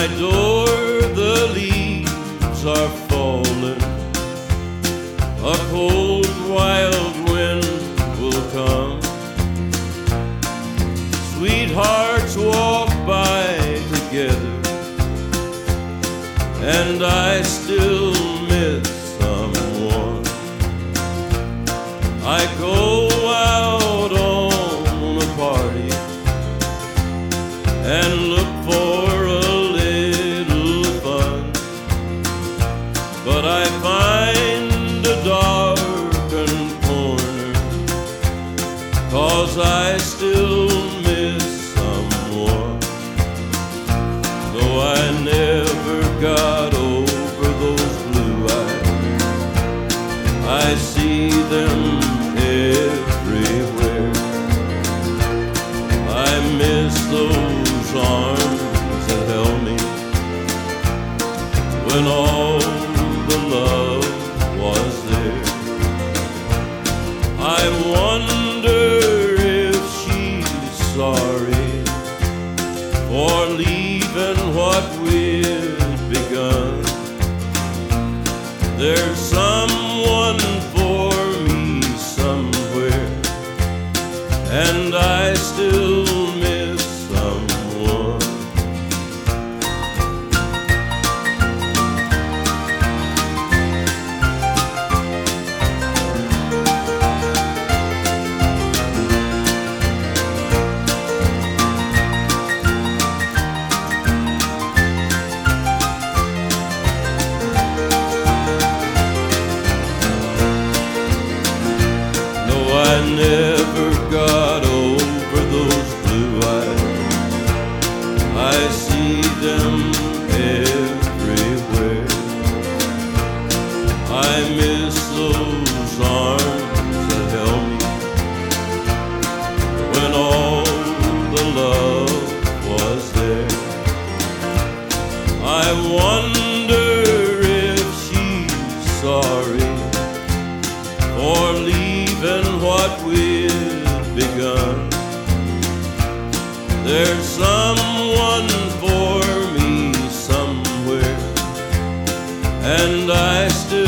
door the leaves are falling, a cold wild wind will come. Sweethearts walk by together, and I still miss someone. I go out on a party and look for a little fun, but I find a darkened corner, 'cause I still miss someone. Though I never got over those blue eyes, I see them everywhere. I miss those arms that held me when all the love was there. I wonder if she's sorry for leaving what we've begun. There's someone for me somewhere, and I still miss someone. I never got over those blue eyes. I see them everywhere. I miss those arms that held me when all the love was there. I wonder if she's sorry for leaving what we've begun. There's someone for me somewhere, and I still